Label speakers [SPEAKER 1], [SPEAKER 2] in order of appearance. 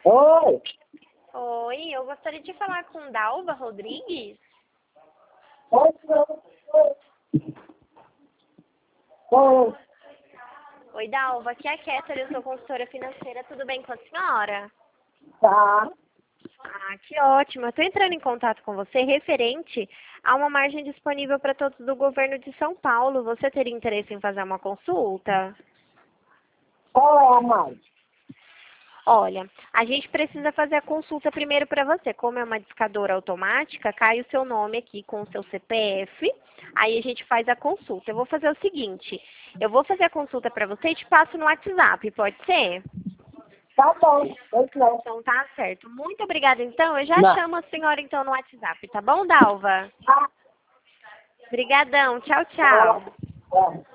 [SPEAKER 1] Oi,
[SPEAKER 2] Oi, eu gostaria de falar com Dalva Rodrigues.
[SPEAKER 1] oi, oi,
[SPEAKER 2] Oi, Dalva, aqui é a Kétara, eu sou consultora financeira, tudo bem com a senhora?
[SPEAKER 1] tá,
[SPEAKER 2] Ah, que ótimo. Eu estou entrando em contato com você referente a uma margem disponível para todos do governo de São Paulo. Você teria interesse em fazer uma consulta?
[SPEAKER 1] qual é a mais?
[SPEAKER 2] Olha, a gente precisa fazer a consulta primeiro para você. Como é uma discadora automática, cai o seu nome aqui com o seu CPF, aí a gente faz a consulta. Eu vou fazer o seguinte, eu vou fazer a consulta para você e te passo no WhatsApp, pode ser?
[SPEAKER 1] Tá bom, pois não.
[SPEAKER 2] Então tá certo. Muito obrigada então. Eu já
[SPEAKER 1] Não.
[SPEAKER 2] chamo a senhora então no WhatsApp, tá bom, Dalva?
[SPEAKER 1] Ah,
[SPEAKER 2] Obrigadão. Tchau,
[SPEAKER 1] ela,
[SPEAKER 2] tchau.
[SPEAKER 1] é.